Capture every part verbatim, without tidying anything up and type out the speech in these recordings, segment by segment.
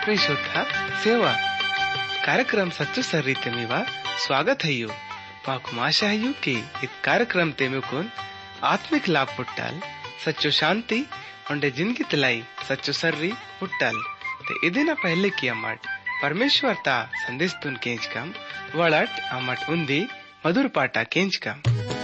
आत्मीशोधा सेवा कार्यक्रम सच्चो सर्रीते मीवा स्वागत है यू माकु आशा है यू कि इस कार्यक्रम ते मेकुन आत्मिक लाभ पुट्टाल सच्चो शांति उंडे जिंदगी तलाई सच्चो सर्री पुट्टाल ते इदिना पहले की अम्मट परमेश्वर ता संदेश तुन केंच कम वड़ट अम्मट उन्दी मधुर पाटा केंच कम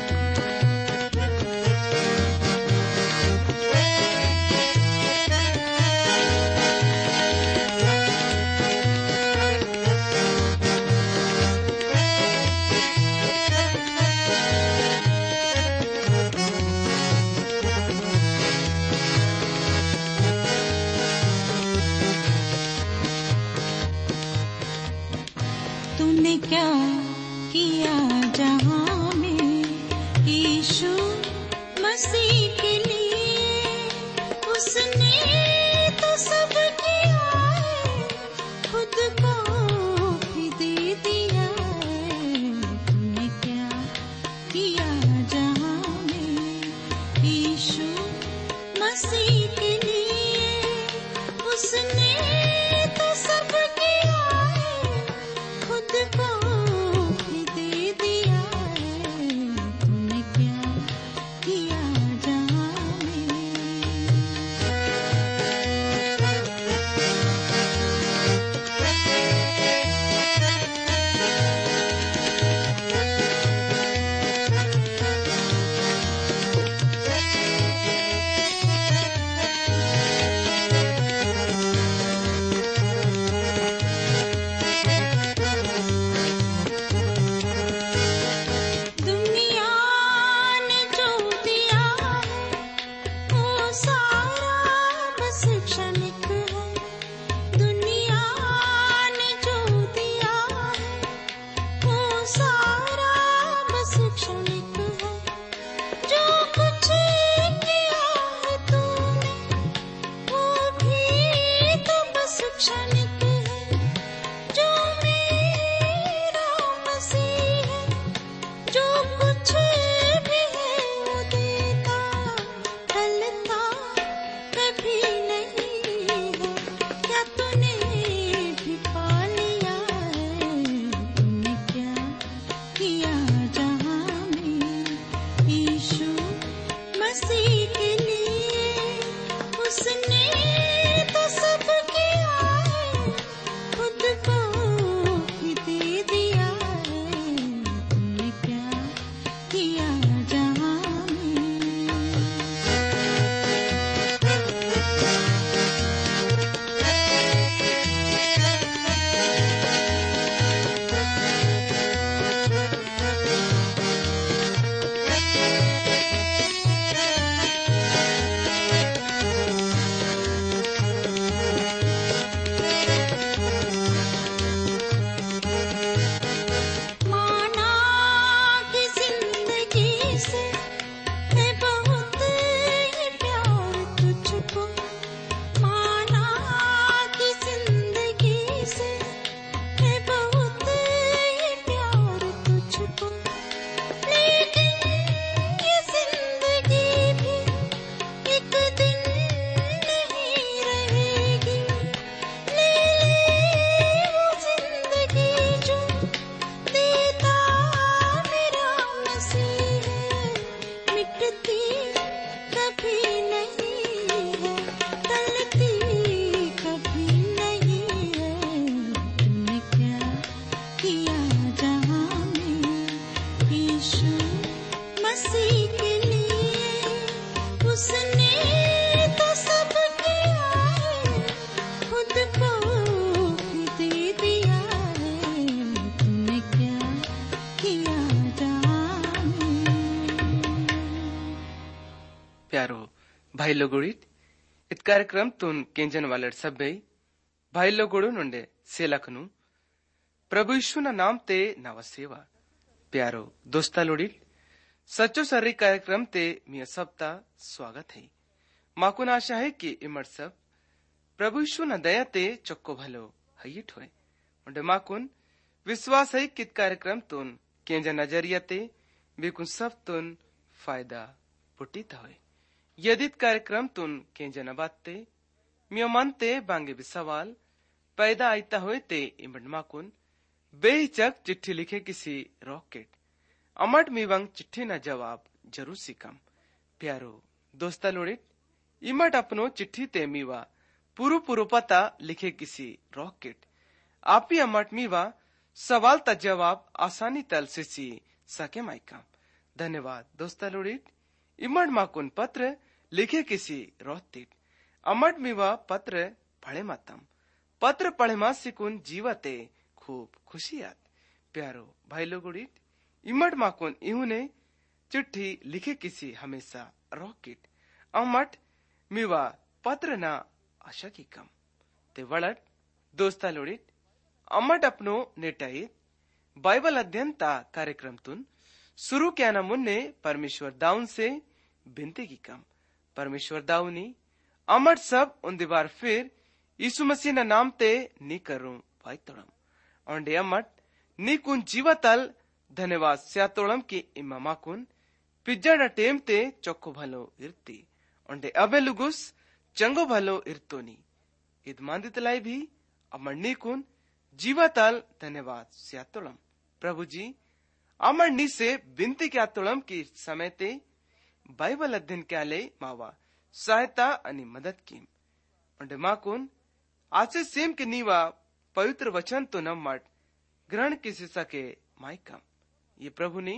क्या किया जहां में यीशु मसीह के लिए, उसने तो सब किया है, खुद को भी दे दिया है। तूने क्या किया जहां में यीशु मसीह के लिए, उसने तो सब किया है, खुद को भाई लोगोड़ित इत कार्यक्रम तुन केंजन वालर सब्बे भाई लोगोड़ो नुंडे सेलकनु प्रभु यीशु ना नाम ते नव सेवा प्यारो दोस्ता लोड़ित सच्चो सर्री कार्यक्रम ते मिया सबता स्वागत है। माकुन आशा है कि इमर सब प्रभु यीशु ना दया ते चक्को भलो हयिट होए उंडे माकुन विश्वास है कित कार्यक्रम तुन केंजन नजरिया ते बिकुन सब तुन फायदा पुटिता होए। यदि कार्यक्रम तुन केंजन बाते मियो मनते बांगे भी सवाल पैदा आयता हुए ते इमड माकुन बेहिचक चिट्ठी लिखे किसी रॉकेट अमट मीवंग चिट्ठी न जवाब जरूर सिकम। प्यारो दोस्ता लोड़ित इमट अपनो चिट्ठी ते मीवा पुरु पुरु पता लिखे किसी रॉकेट आपी अमट मीवा सवाल ता जवाब आसानी तल से सी सके माइका। धन्यवाद दोस्ता लोड़ित इमट माकुन पत्र लिखे किसी रोहतिट अमट मीवा पत्र पढ़े मातम पत्र पढ़े मा सिकुन जीवते खूब खुशियात। प्यारो भाई लोगोड़ित इमट माकुन इहुने चिट्ठी लिखे किसी हमेशा रॉकेट अमट मीवा पत्र ना आशा की कम ते वड़ट दोस्ता लोड़ित अमट अपनो नेटाई बाइबल अध्ययन ता कार्यक्रम तुन शुरू क्या न मुन्ने परमेश्वर दाऊन से बिनती की कम परमेश्वर दाऊनी अमट सब उन दीवार फिर यीशु मसीह न नाम ते नी करूं भाई तोड़म औंडे अमट नी कुन जीवतल धन्यवाद स्यातोड़म की इमामा कुन पिज्जा न टेम ते चौको भलो इरती औंडे अबे लुगुस चंगो भलो इरतोनी इद मांदितलाई भी अमर नी कुन जीवतल धन्यवाद स्यातोड़म प्रभु जी अमर नी से बिनती क्या तोड़म की समय ते बाइबल अध्ययन क्या ले मावा सहायता अनि मदद की औंडे माकुन आसे सेम के नीवा पवित्र वचन तो न मट ग्रहण किसी सके माइकम ये प्रभु ने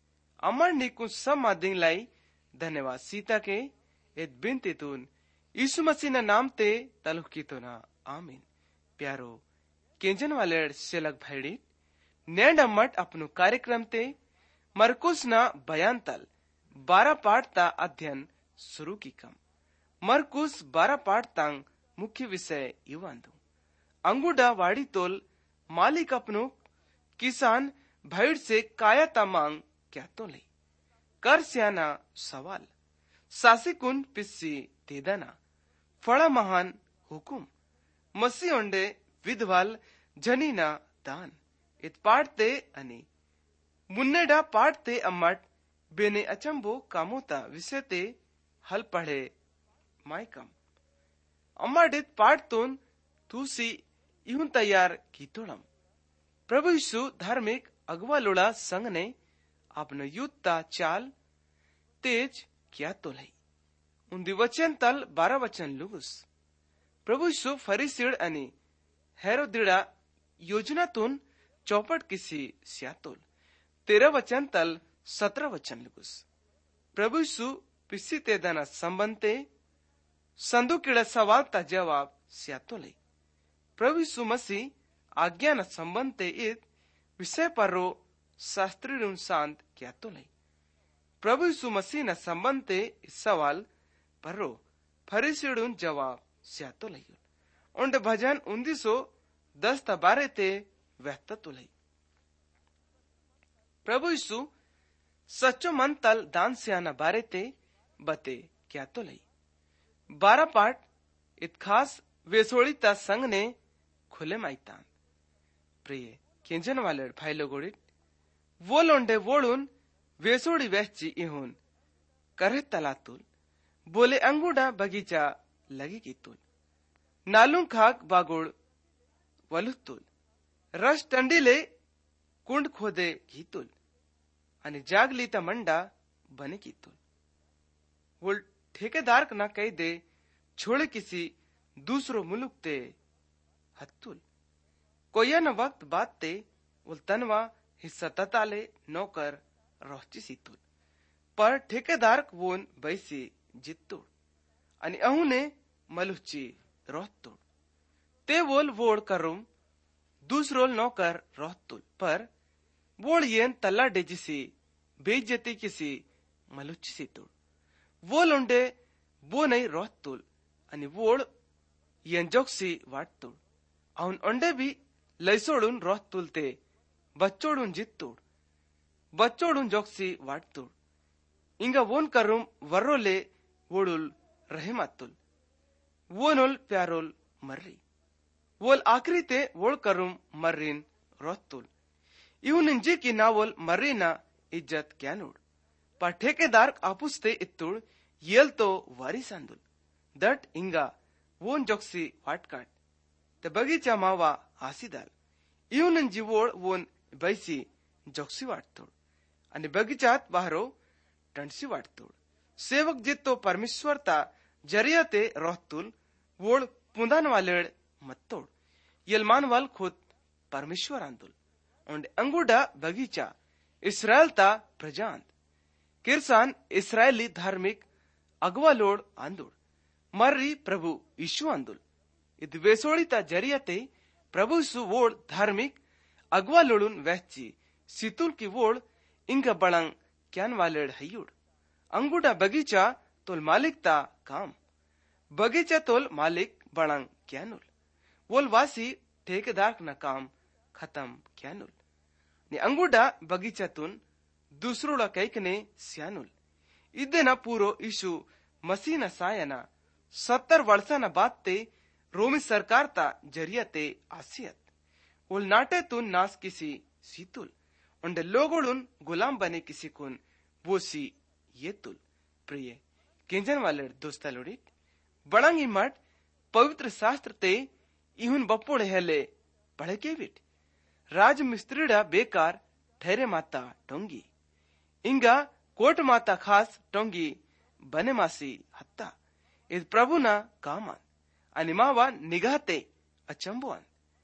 अमर निकुन सब मादिंग लाई धन्यवाद सीता के एक बिनती तुन यीशु मसीह न नाम ते तलुक की तो ना आमीन। प्यारो केंजन वाले सेलक भाईडी नैंड अम्मट अपनो कार्यक्रम ते मरकुस ना बयान तल बारह पाठ ता अध्ययन शुरू की कम मरकुस बारह पाठ तंग मुख्य विषय युवांधु अंगुडा वाड़ी तोल मालिक अपनो किसान भैड़ से काया तमांग क्या तो ले कर स्याना सवाल सासिकुन पिस्सी तेदाना फड़ा महान हुकुम मसी ओंडे विधवाल जनीना दान इत पाठते अनि मुन्नेडा पाठते अम्मट बेने अचंबो कामोता विषयते हल पढ़े माइकम अम्माडित पाठ तोन तुसी इहुन तैयार की तोड़म प्रभु यीशु धार्मिक अगवा लोड़ा संग ने अपनो युद्धा चाल तेज क्या तो लाई उन वचन तल बारह वचन लुगुस प्रभु यीशु फरीसीड अनि हेरोदिडा योजना तुन चौपट किसी स्यातोल तेरह वचन तल सत्रह वचन लुगुस प्रभु यीशु पिसी तेदाना संबंधते संदु किड़ा सवाल ता जवाब स्यातो लाई प्रभु यीशु मसीह आज्ञा न संबंधते इत विषय पर रो शास्त्री शांत क्या तो लाई प्रभु यीशु मसीह न संबंधते इस सवाल पर रो फरीसीडुन जवाब स्यातो लाई उंड भजन उन्नीसो दस तबारे ते व्यक्त तो लाई प्रभु यीशु सच्चो मन तल दान स्याना बारे ते बते क्या तो लाई बारह पाठ इत खास वेसोड़ी ता संग ने खुले माइतान प्रिय केंजन वाले भाई लोगोड़ित वो लोंडे वोड़ुन वेसोड़ी वहची इहुन करे तलातुल बोले अंगूडा बगीचा लगी की तुल नालुं खाक बागुड़ वलुतुल रस टंडीले कुंड खोदे की तुल अनि जागली ता मंडा बने की तुल वो ठेकेदार ना कह दे छोड़े किसी दूसरो मुलुक ते हत्तुल कोया न वक्त बात ते उल तनवा हिस्सा तताले नौकर रोहची सीतुल पर ठेकेदार वोन बैसी जित्तुड़ अनि अहुने मलुची रोहतुड़ ते वोल वोड़ करुम दूसरोल नौकर रोहतुल पर वोड़ येन तल्ला डेजिसी बेइज्जती किसी मलुची सीतुड़ वो लुंडे वो नहीं रोहतुल अनि वोड़ येन जोक्सी वाटतुड़ अहुन ओंडे भी लैसोड़ुन रोहतुल ते बच्चोड़ुन जित्तुड़ बच्चोड़ुन जोक्सी वाटतुड़ इंगा वोन करुम वर्रोले वोड़ुल रहमतुल वोनुल प्यारोल मर्री वोल आखरी ते वोड़ करुम मर्रीन रोहतुल इहुन इंजी की नावोल मर्रीना इज्जत क्यानुड़ पर ठेकेदार आपुस्ते इत्तुड़ येल तो वारी संदुल दट इंगा वोन जोक्सी वाटकाट ते बगीचा मावा आसीदाल इवन जीवोळ वोन बैसी जोक्सी वाटतोड आणि बगीचात बाहरो टंडसी वाटतोड सेवक जितो परमेश्वर ता जरिया ते रोहतुल वोळ पुंदान वालेड मत्तोड यलमान वाल खुद परमेश्वर आंदुल और अंगुडा बगीचा इसराइल ता प्रजांत किरसान इस्राएली धार्मिक अगवालोड आंदुल मर्री प्रभु यीशु आंदुल इद वेसोड़ी ता जरिया ते प्रभु यीशु वोड धार्मिक अगवालोडुन वहची सितुल की वोड इंग बड़ंग क्यान वालेड हयुड अंगुडा बगीचा तोल मालिक ता काम बगीचा तोल मालिक बड़ंग क्यानुल वोल वासी ठेकेदार न काम खत्म क्यानुल ने अंगुडा बगीचा तुन दूसरोड़ा कैकने स्यानुल इदेना पूरो यीशु मसीह न सायना सत्तर वर्षा न बात ते रोमी सरकार ता जरिया ते आसियत उल नाटे तुन नास किसी सीतुल उंडे लोगोडुन गुलाम बने किसी कुन वो सी ये तुल प्रिय केंजन वाले दोस्ता लोड़ी बड़ंगी मठ पवित्र शास्त्र ते इहुन बप्पोड़े हेले पढ़े के बिट राज मिस्त्रीडा बेकार ठहरे माता टोंगी इंगा कोट माता खास टोंगी बने मासी हत्ता इस प्रभु ना कामान आणि मावा निगाहते अचंबुआन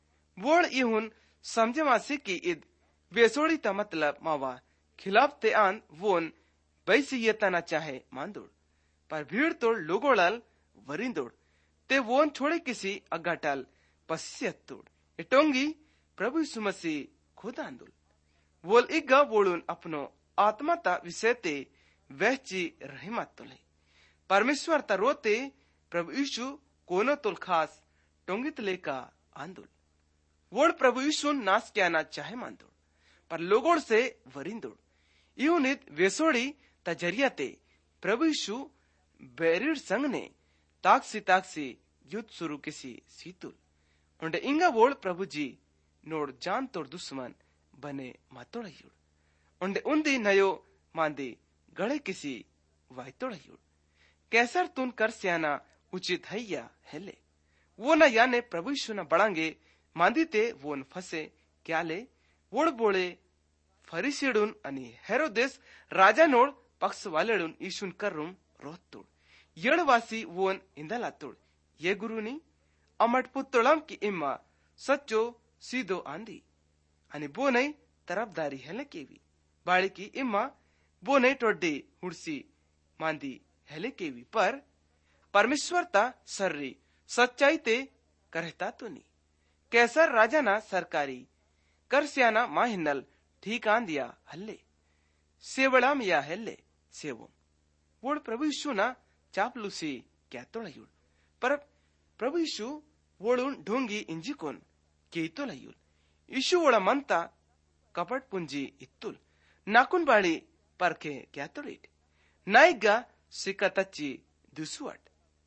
वोड इहुन समझे मासी की इद वेसोड़ी ता मतलब मावा खिलाफते आन वोन बैसी येता ना चाहे मांदोड़ पर भीड़ तोड़ लोगोड़ल वरिंदोड़ ते वोन छोड़े किसी अगाटल पसियतोड़ इटोंगी प्रभु यीशु मसीह खुद आंदुल वोल इग्गा वोड़ुन अपनो आत्मा ता विषयते वहची रहमत तोले परमेश्वर ता रोते प्रभु यीशु कोनो तोल खास टोंगित लेका आंदुल वोड़ प्रभु यीशु नास क्या ना चाहे मांदोड़ पर लोगोड़ से वरिंदोड़ यूनित वेसोड़ी ता जरियाते प्रभु यीशु बेरिड संग ने ताक्सी ताक्सी युद्ध शुरू किसी सीतुल उंडे इंगा वोड़ प्रभु जी नोड़ जान तोड़ दुश्मन बने मातोड़युड़ उंडे उन्दी नयो मांदी गड़े किसी वायतोड़युड़ कैसर तुन कर स्याना उचित है या हेले वो न याने प्रभु यीशु न बढ़ांगे मांदी ते वो न फसे क्या ले वोड़ बोले फरीसीडुन अनि हेरोदेस राजा नोड़ पक्ष वालेडुन यीशुन कर्रुम रोहतोड़ येड़वासी वोन इंदलातोड़ ये गुरुनी अमट पुत्तोलम की इम्मा सच्चो सीधो आंदी अनि बोने तरफदारी हेले केवी बाड़ी की इम्मा बोने टोड्डी हुड़सी मांदी हेले केवी पर परमेश्वर ता सर्री सच्चाई ते करता तो नी कैसर राजा ना सरकारी कर स्याना माहिनल ठीक आंदिया हल्ले सेवड़ाम या हेले सेवो वोड़ प्रभु यीशु ना चापलूसी क्या तोड़युड़ पर प्रभु यीशु वोड़ुन ढोंगी इंजिकोन के तोड़युड़ यीशु वोड़ा मनता कपट पुंजी इत्तुल नाकुन बाड़ी परखे क्या तोड़िट नाइगा सिका तच्ची दुसुअट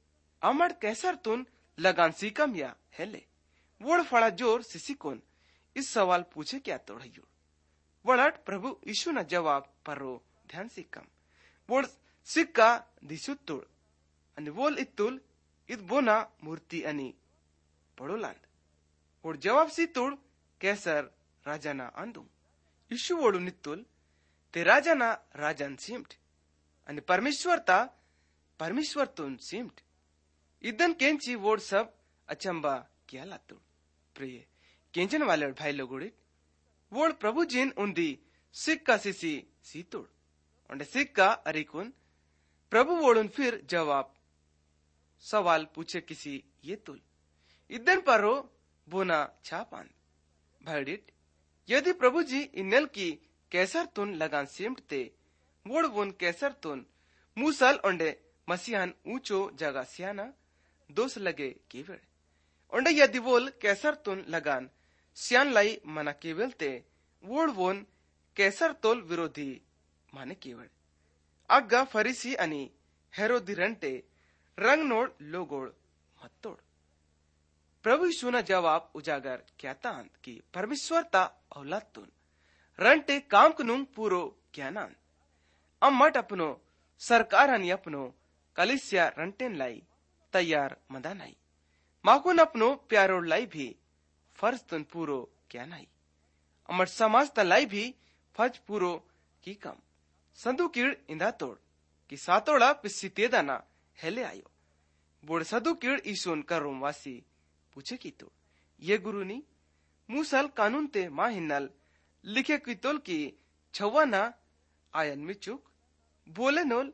अमर कैसर तुन लगान सीकम या हेले वोड़ फड़ा जोर सिसिकोन इस सवाल पूछे क्या तोड़युड़ वड़ट प्रभु यीशु न जवाब परो ध्यान सिकम वोड़ सिक्का दिसुत्तुड़ अनि वोल इत्तुल इत बोना मूर्ति अनि पड़ोलांड वोड़ जवाब सितुड़ कैसर राजाना आंदू यीशु वोड़ु नित्तुल ते राजाना राजन सीम्ट अनि परमेश्वर ता परमेश्वर तुन सीम्ट इदन केंची वोड़ सब अचंबा क्या लातुड़ प्रिय केंचन वाले भाई लोगोड़ित वोड़ प्रभु जिन उन्दी सिक्का सिसी सीतुड़ उन्डे सिक्का अरिकुन प्रभु वोड़ुन फिर जवाब सवाल पूछे किसी ये तुल इदन परो बोना छापान भाईडिट यदि प्रभु जी इन्नल की कैसर तुन लगान सिमटते वोड़ वोन कैसर तुन मूसल उन्डे मसीहान ऊंचो जगह सियाना दोष लगे केवल उन्डे यदि वोल कैसर तुन लगान सियान लाई मना केवल ते वोड़ वोन कैसर तोल विरोधी माने केवल अग्गा फरीसी अनि हेरोदी रंटे रंग नोड़ लोगोड़ मत्तोड़ प्रभु यीशु न जवाब उजागर क्या तांत की परमेश्वर ता औलाद तुन रंटे काम कुनुंग पूरो ज्ञानान अम्मट अपनो सरकार अनि अपनो कलिसिया रंटेन लाई तैयार मदानाई माकुन अपनो प्यारो लाई भी फर्ज तुन पूरो क्या नहीं, अमर समाज त लाई भी फर्ज पूरो की कम। संदू कीड़ इंदा तोड़ कि सातोड़ा पिस्सी तेदाना हेले आयो। बोड़ सदु कीड़ ईसोन का रोमवासी पूछे की तो ये गुरुनी मूसल कानून ते मां हिन्नल लिखे की तोल की छवाना आयन मिचुक बोले नोल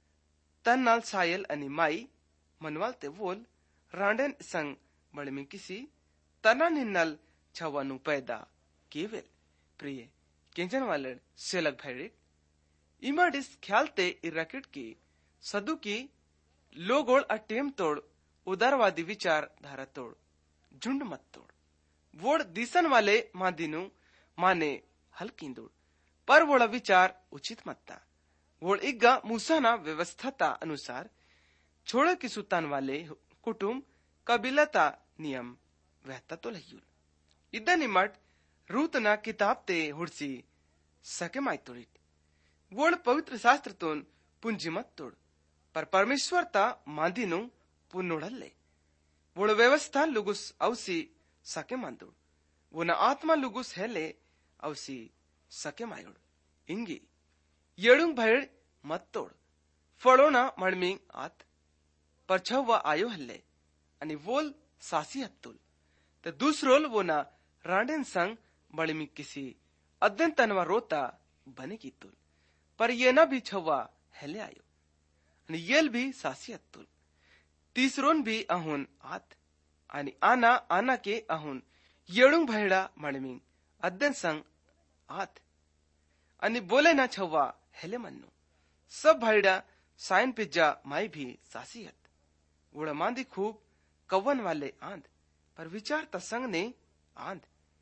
तन नाल सायल अनि माई मनवाल ते वोल रांडेन संग बड़े में किसी तना हिन्नल छवानु पैदा केवल प्रिय केंजन वाले सेलक भैरिक इमाडिस ख्याल ते इराकिट की सदु की लोगोड़ अटेम तोड़ उदारवादी विचार धारा तोड़ झुंड मत तोड़ वोड़ दिसन वाले मादिनु माने हल्किंदुड़ पर वोड़ा विचार उचित मत्ता वोड़ इग्गा मूसाना व्यवस्थाता अनुसार छोड़े की सुतान वाले कुटुंब कबीलता नियम वहता तो लह्युल इद्दा निमट रूतना किताब ते हुड़सी सके माई तोड़ित वोड़ पवित्र शास्त्र तोन पुंजी मत तोड़ पर परमेश्वर ता मांदिनु पुनोड़ल्ले वोड़ व्यवस्था लुगुस औसी सके मांदुड़ वो न आत्मा लुगुस हेले औसी सके मायुड़ इंगी येड़ुंग भैड़ मत तोड़ फड़ोना मड़मिंग आत पर छवा आयो हल्ले अनि वोल सासी हत्तुल ते दूसरोल वो न रांडेन संग बड़िमी किसी अध्यन तनवा रोता बने की तुल पर ये न भी छवा हेले आयो आणि येल भी सासी हत्तुल तीसरोन भी अहुन आत आणि आना आना के अहुन येड़ुंग भैड़ा मड़मिंग अध्यन संग आत आणि बोले ना छवा हेले मन्नु सब भैड़ा साइन पिज्जा माई भी सासी हत उड़ा मांदी खूब कवन वाले आंध पर विचार तसंग ने आंध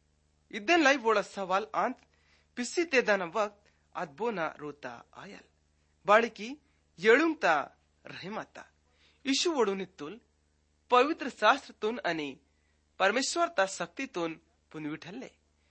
इदन लाई वोड़ा सवाल आंध पिस्सी तेदाना वक्त अदबोना रोता आयल बाड़ी की येड़ुंगता रहमाता ईशु वोड़ू नित्तुल पवित्र शास्त्र तुन अनि परमेश्वर ता शक्ति तुन पुनविठल्ले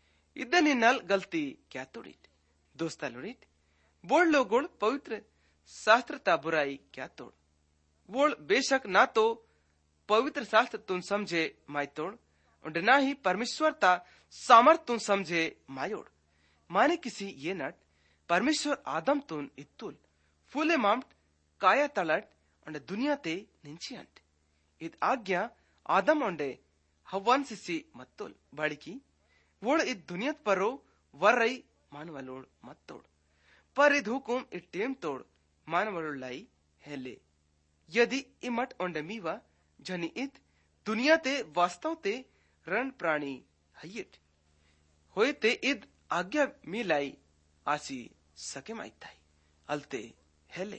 इदन हिन्नल गलती क्या तोड़ित दोस्ता लोड़ित बोल लोगोड़ पवित्र शास्त्र ता बुराई क्या तोड़ वोड़ बेशक ना तो पवित्र शास्त्र तुन समझे माई तोड़ और ना ही परमेश्वर ता सामर्थ तुन समझे मायोड़ माने किसी ये नट परमेश्वर आदम तुन इत्तुल फूले मामट काया तलट और दुनिया ते निंची अंट इद आज्ञा आदम ओंडे हव्वान सिसी मत्तोल बाड़ी की वोड़ इद दुनिया परो वर्रई मानवलोड़ मत तोड़ पर इद हुकुम इद टेम तोड़ मानवलोड़ लाई हेले यदि इमट ओंडे मीवा जनी इद दुनिया ते वास्तव ते रण प्राणी हयिट होए ते इद आज्ञा मिलाई आसी सके माई थाई अलते हेले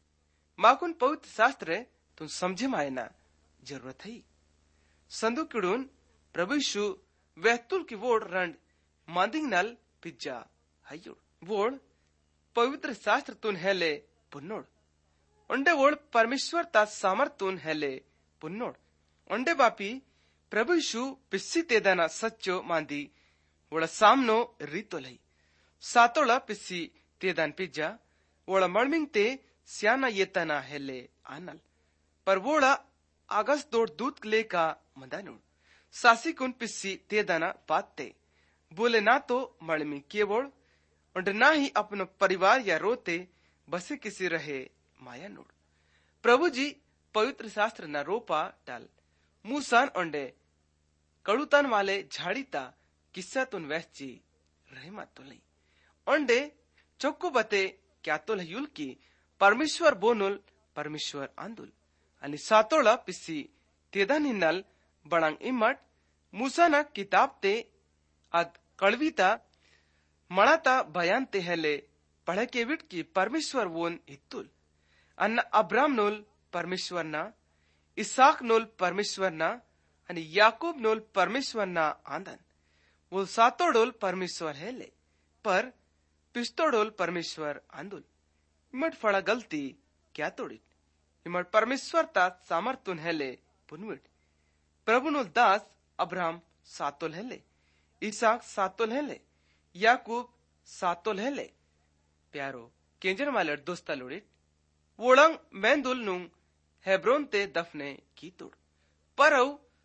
माकुन पवित्र शास्त्र तुम समझे मायना जरूरत है संदु किड़ून प्रभु यीशु वहतुल की वोड़ रंड मांदिंग नल पिज्जा हयुड़ वोड़ पवित्र शास्त्र तुन हेले पुन्नोड़ उंडे वोड़ परमेश्वर ता सामर्थ तुन हेले पुन्नोड़ उंडे बापी प्रभु यीशु पिस्सी तेदाना सच्चो मांदी वोड़ा सामनो रीतो लई सातोड़ा पिस्सी तेदान पिज्जा वोड़ा मर्मिंग ते स्याना येतना हेले आनल पर वोड़ा आगस दौड़ दूत ले का मदानुड़ सासी कुन पिस्सी तेदाना पाते बोले ना तो मर्मी केवोड़ और ना ही अपनो परिवार या रोते बसे किसी रहे माया नोड़ प्रभु जी पवित्र शास्त्र न रोपा डाल मूसान ओंडे कड़ुतान वाले झाड़ीता किस्सा तुन वैची रहे मातो लई ओंडे चौक्को बते क्या तो लयुल की परमेश्वर बोनुल परमेश्वर आंदुल अनि सातोड़ा पिस्सी तेदा निन्नल बड़ांग इमट मूसाना किताब ते अद कड़वीता मड़ाता बयान ते हेले पढ़े के विट की परमेश्वर वोन हित्तुल अन्ना अब्राम नोल परमेश्वर ना इसाक नोल परमेश्वर ना अनि याकूब नोल परमेश्वर ना आंदन वो सातोड़ोल परमेश्वर हेले पर पिस्तोड़ोल परमेश्वर आंदुल इमट फड़ा गलती क्या तोड़ित इमट परमेश्वर ता सामर्थुन हेले पुनविट प्रभु नोल दास अब्राहम सातोल हेले इसाक सातोल हेले याकूब सातोल हेले प्यारो केंजन वाले दोस्ता लोड़ित वोड़ंग मैंदुल नुंग हेब्रोन ते दफने की तोड़ परव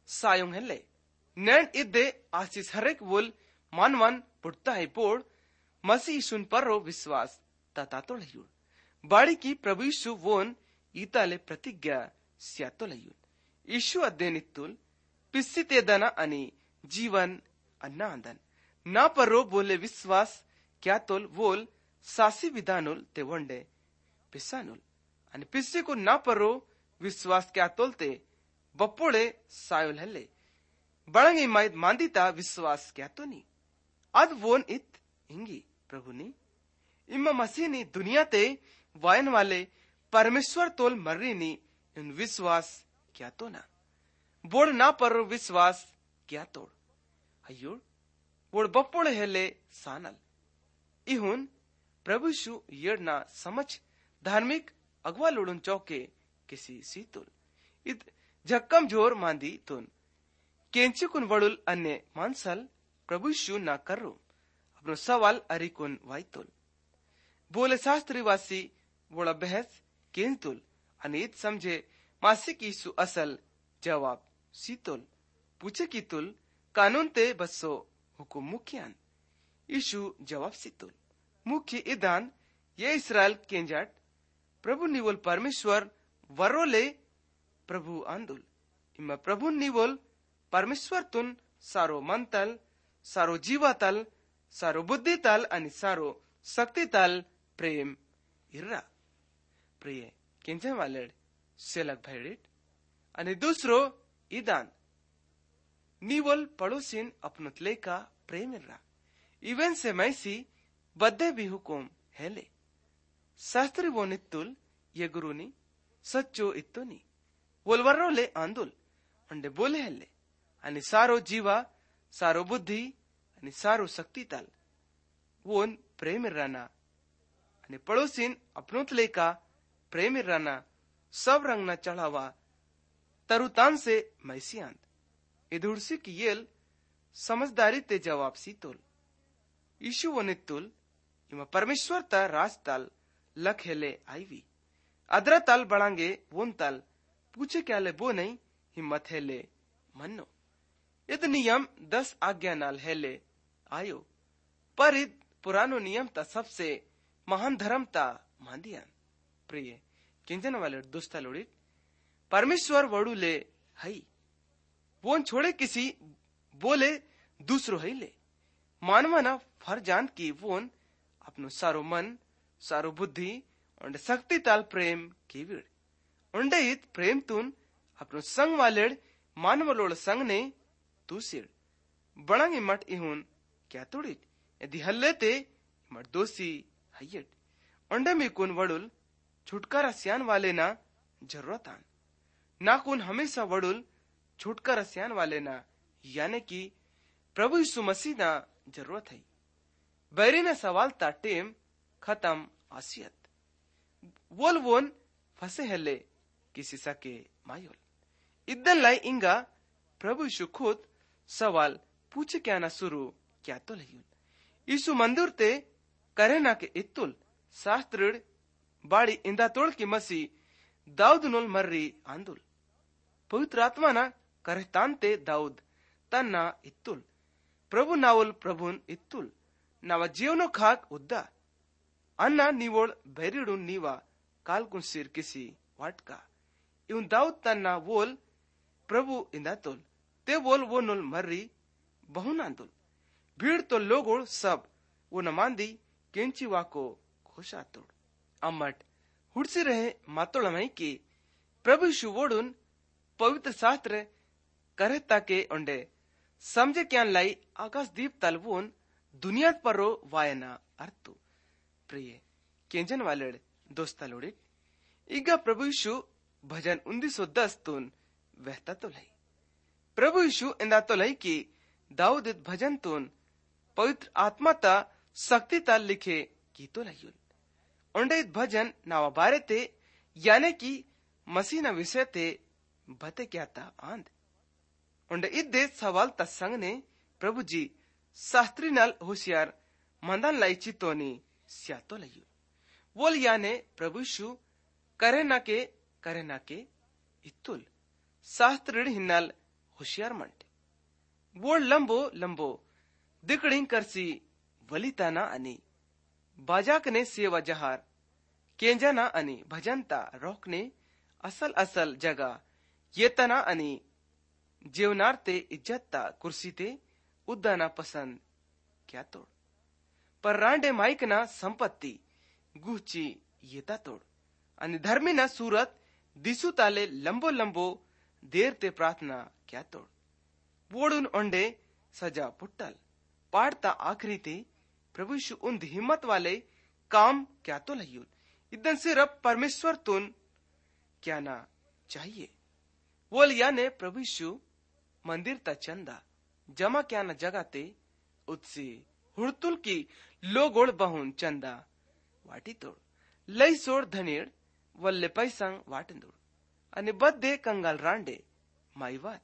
सायुंग हेले नैन इद्दे आशीष हरेक वोल मानवन पुटता है पोड़ मसी ईशुन पर्रो विश्वास ततातो लयून बाड़ी की प्रभु यीशु वोन ईताले प्रतिज्ञा स्यातो लयून यीशु अध्ययनित्तुल पिस्सी तेदना अनि जीवन अन्ना अंदन ना पर्रो बोले विश्वास क्या तोल वोल सासी विधानुल ते वंडे पिसानुल अनि पिस्सी को ना पर्रो विश्वास क्या तोलते बप्पोड़े सायुल हल्ले बड़ंगे माइद मांदिता विश्वास क्या तो नी अद वोन इत इंगी प्रभु नी इम्मा मसीह नी दुनिया ते वायन वाले परमेश्वर तोल मर्री नी इन विश्वास क्या तो ना बोड़ ना पर्रो विश्वास क्या तोड़ अयो बोड़ बप्पोड़े हेले सानल इहुन प्रभु शु येड़ना समझ धार्मिक अगवा लोडुन चौके किसी सीतुल इत झक्कम जोर मांदी तुन केंची कुन वडुल अन्य मानसल प्रभु शु ना करो अपनो सवाल अरिकुन वाइतुल बोले शास्त्रीवासी बोला बहस केंतुल अनित समझे मासिक यीशु असल जवाब सीतुल पूछे की तुल कानून ते बसो हुकुम मुख्यान यीशु जवाब सीतुल मुख्य इदान ये इस्राएल केंजाट प्रभु निवल परमेश्वर वरोले प्रभु आंदुल इमा प्रभु निवल परमेश्वर तुन सारो मंतल सारो जीवातल सारो बुद्धितल आणि सारो शक्तितल प्रेम इर्रा प्रिय केंजन वालेड सेलक भैडिट आणि दुसरो इदान निवल पड़ोसिन अपनत लेका प्रेम इर्रा इवन से मैसी बद्दे भी हुकुम हेले शास्त्री वो नित्तुल ये गुरुनी सच्चो इत्तोनी वोलवर्रो ले आंदुल अंडे बोले हेले आणि सारो जीवा सारो बुद्धि आणि सारो शक्तितल वोन प्रेम इर्राना आणि पड़ोसिन अपनोत लेका प्रेम इर्राना सब रंगना चढ़ावा तरुतान से मैसियांत इधुड़सी की येल समझदारी ते जवाब सीतोल यीशु वो नित्तुल इमा परमेश्वर ता राजतल लख हेले आईवी अदरा तल बढ़ांगे वोन तल पूछे क्या ले बो नहीं हिम्मत हेले मन्नो इद नियम दस आज्ञा नाल हेले आयो पर इद पुरानो नियम ता सबसे महान धर्म ता मांदियान प्रिय किंजन वाले दुस्ता लोड़ी परमेश्वर वड़ू ले हई वोन छोड़े किसी बोले दूसरो हई ले मानवना फरजान की वोन अपनो सारो मन सारो बुद्धि और शक्ति ताल प्रेम कीविड़ उंडे इत प्रेम तुन अपनो संग वालेड मानवलोड़ संग ने तूसिड़ बड़ांगे मट इहुन क्या तोड़ित यदि हल्ले ते मट दोषी हय्यड उंडे में कुन वडुल छुटकारा सियान वाले ना जरूरत आन ना कुन हमेशा वडुल छुटकारा सियान वाले ना यानी कि प्रभु यीशु मसीह ना जरूरत है बैरी ना सवाल ता टेम खत्म आसियत वोल वोन फसे हले किसी सके मायोल इद्दन लाई इंगा प्रभु यीशु खुद सवाल पूछे क्या ना शुरू क्या तो लयून यीशु मंदिर ते करे ना के इत्तुल शास्त्रिड बाड़ी इंदा तोड़ की मसी दाऊद नोल मर्री आंदुल पवित्र आत्मा ना करे तांते दाऊद तन्ना इत्तुल प्रभु नावल प्रभुन इत्तुल नावा जीवनो खाक उद्दा अन्ना निवोड़ बैरिडुन नीवा कालकुन सिर किसी वाटका इउन दाऊद तन्ना वोल प्रभु इंदा तोल ते वोल वो नोल मर्री बहुनांदुल भीड़ तो लोगोड़ सब वो नमांदी केंची वाको घोषा तोड़ अम्मट हुड़सी रहे मातोड़मई की प्रभु यीशु वोडुन पवित्र शास्त्र करे ताके उंडे समझे क्या लाई आकाश दीप तलवून दुनिया परो वायना अर्थु प्रिय केंजन वाले दोस्ता लोड़ी इगा प्रभु यीशु भजन उन्नीस सौ दस तुन वहता तो लाई प्रभु यीशु इंदा तो लाई की दाऊद इत भजन तुन पवित्र आत्मा ता शक्ति ता लिखे की तो लायुल उंडे इत भजन नावा बारे ते याने की मसीह ना विषय ते बते क्या ता आंद उंडे इत दे सवाल ता संग ने प्रभु जी शास्त्री नाल होशियार मंदन लाई चितोनी स्यातो लयु वोल याने प्रभु यीशु करे ना के करे ना के इत्तुल शास्त्र हिन्नल होशियार मंटे वो लंबो लंबो दिकड़ी करसी वलिताना आणि बाजाकने सेवा जहार केंजाना आणि भजनता रोकने असल असल जगा येतना आणि जेवणार ते इज्जतता कुर्सी ते उद्दाना पसंद क्या तोड पर रांडे माईकना संपत्ती गुची येता तोड आणि धर्मीना सूरत दिसूत आले लंबो लंबो देर ते प्रार्थना क्या तोड वोडून ओंडे सजा पुट्टल पाड़ता आखरी ते प्रभु यीशु उन हिम्मत वाले काम क्या तो लयून इदन सिर्फ परमेश्वर तुन क्या ना चाहिए बोल याने प्रभु यीशु मंदिर ता चंदा जमा क्या ना जगाते उत्सी हुड़तुल की लोगोड़ बहुन चंदा वाटी तोड़ लई सोड धनीड वल्ले पैसंग वाटंदोड आणि बद्दे कंगाल रांडे माई वात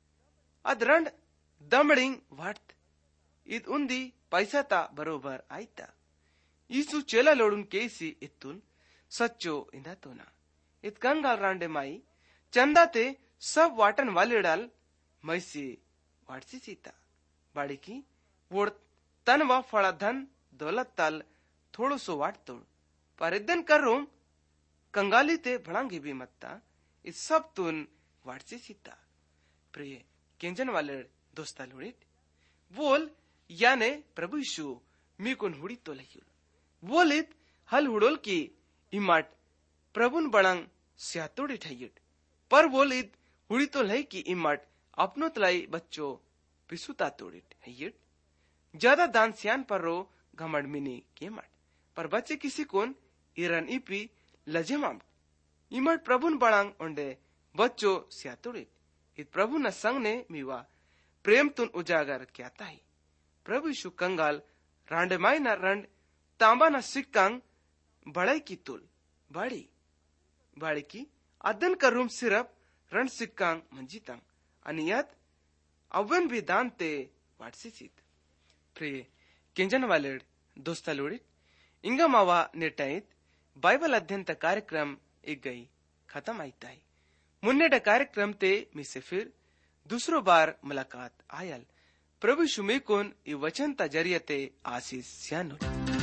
अद रंड दमडिंग वाट id उंदी पैसा ता बरोबर आयता ईसु चेला लोडून केसी इतून सच्चो इंदा तो ना इत कंगाल रांडे माई चंदा ते सब वाटन वाले डाल मैसी वाटसी सीता बाड़ी की वोड़ तन व फड़ा धन दौलत ताल थोड़ो सो वाट तोड़ पर इदन कर रोम कंगाली ते भड़ांगी भी मत्ता इस सब तुन वाटसी सीता प्रिय केंजन वाले दोस्ता लोड़ित बोल याने प्रभु यीशु मी कुन हुड़ी तो लयुल बोलित हल हुड़ोल की इमाट प्रभुन बड़ंग स्यातोड़ी ठैयट पर बोलित हुड़ी तो लई की इमाट अपनो तलाई बच्चों पिसुता तोड़िट हैयट ज्यादा दान सियान पर रो घमंड मिनी के मट पर बच्चे किसी कोन इरन इपी लजमाम इमट प्रभुन बड़ंग ओंडे बच्चों स्यातोड़िट इत प्रभु न संग ने मीवा प्रेम तुन उजागर क्या ताही प्रभु यीशु कंगाल रांडमाई न रंड तांबा न सिक्कांग बड़ाई की तुल बाड़ी बाड़ी की अदन का रूम सिर्फ रण सिक्कांग मंजितांग अनियत अवन भी दान ते वाटसी सीत प्रिय केंजन वाले दोस्ता लोड़ी इंगा मावा नेटाइत बाइबल अध्ययन ता कार्यक्रम एक गई खत्म आईता है मुन्ने कार्यक्रम ते मी से फिर दूसरो बार मुलाकात आयल प्रभु शुमे कोन ई वचन ता जरिए ते आशीष स्यानो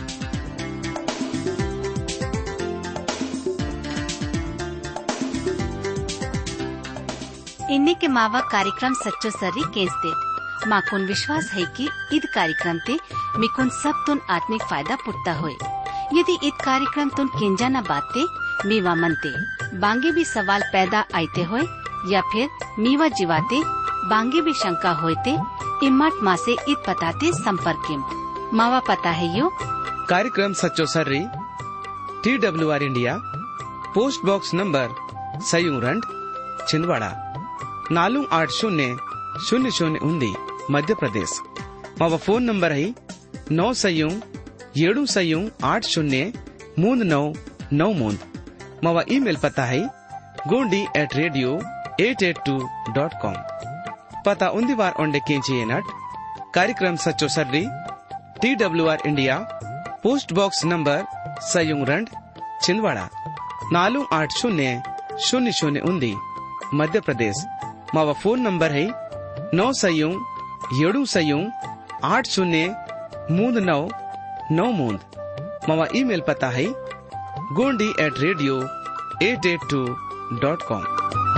इन्ने के मावा कार्यक्रम सच्चो सर्री केस दे माकुन विश्वास है कि ईद कार्यक्रम ते मिकुन सब तुन आत्मिक फायदा पुटता होए यदि ईद कार्यक्रम तुन केंजा न बाते मीवा मनते बांगे भी सवाल पैदा आते होए या फिर मीवा जीवाते बांगे भी शंका होते इम्मत माँ से ईद पताते संपर्क मावा पता है यो कार्यक्रम सच्चो सर्री T W R India post box number सयूरंड छिंदवाड़ा नालू आठ शून्य शून्य शून्य उन्दी मध्य प्रदेश मावा फोन नंबर है नौ सयू येडू सयू आठ शून्य मूंद नौ नौ मूंद मावा ईमेल पता है Gondi at radio at at two dot com पता उन्दी बार ओंडे केंची नट कार्यक्रम सच्चो सर्री T W R India post box number सयूरंड छिंदवाड़ा नालू आठ शून्य शून्य शून्य उन्दी मध्य प्रदेश मावा फोन नंबर है नौ सयू येडू सयू आठ शून्य मूंद नौ नौ मूंद मावा ईमेल पता है Gondi at radio at at two dot com.